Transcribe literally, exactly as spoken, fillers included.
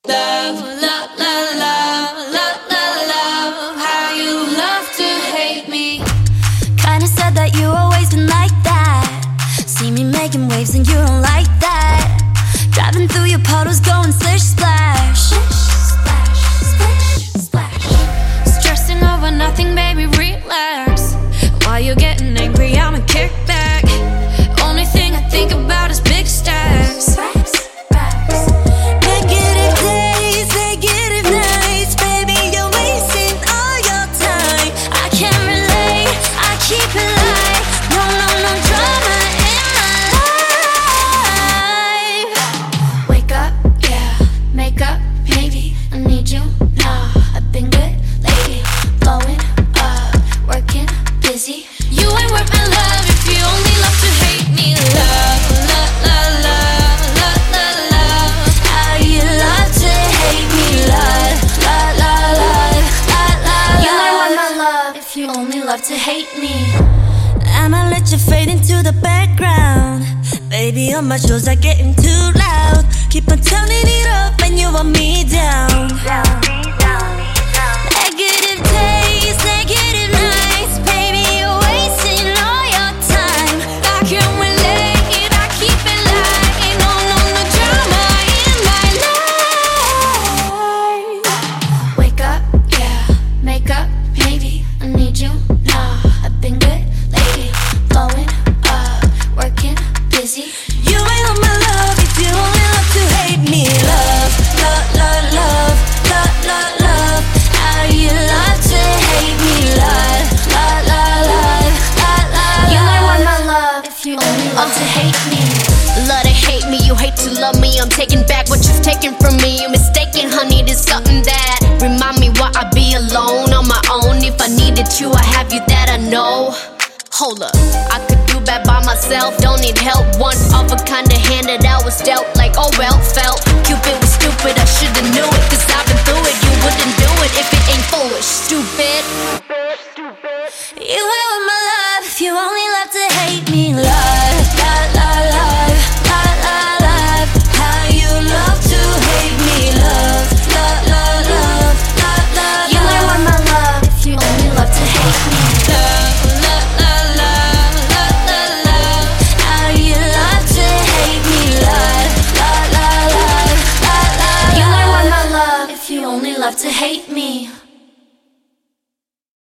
Love, love, love, love, love, love, love, how you love to hate me. Kinda said that you always been like that. See me making waves and you don't like that. Driving through your puddles going splish splash. Splash, splash, splash. Stressing over nothing, baby, relax. While you're getting angry, I'ma kick back. Only thing I think about is big stacks. Negative days, negative nights. Baby, you're wasting all your time. I can't relate, I keep it light. No, no, no drama in my life. Wake up, yeah, make up, maybe. I need you now. I've been good lately, blowing up, working, busy. You ain't worth my love if you only love to hate me. Love, love, love, love, love, love, love, how you love to hate me. Love, love, love, love, love, love. You ain't worth my love if you only love to hate me. I'ma let you fade into the background. Baby, all my shows are getting too loud. Keep on turning it up and you want me down. Negative days, negative nights. Baby, you're wasting all your time. I can't relate, I keep it light. No, no, no drama in my life. Wake up, yeah, make up, maybe. I need you now. I've been good lately, blowing up, working, busy. You ain't on my love if you only love to hate me. Love, love, love, love, love, love, love, how you love to hate me. Love, love, love, love, love, love. You ain't want my love if you only love to hate me. Love to hate me, you hate to love me. I'm taking back what you've taken from me. You're mistaken, honey, there's something that remind me why I be alone on my own. If I needed you, I have you, that I know. Hold up, I could do bad by myself, don't need help. One of a kind of hand that I was dealt, like oh well, felt Cupid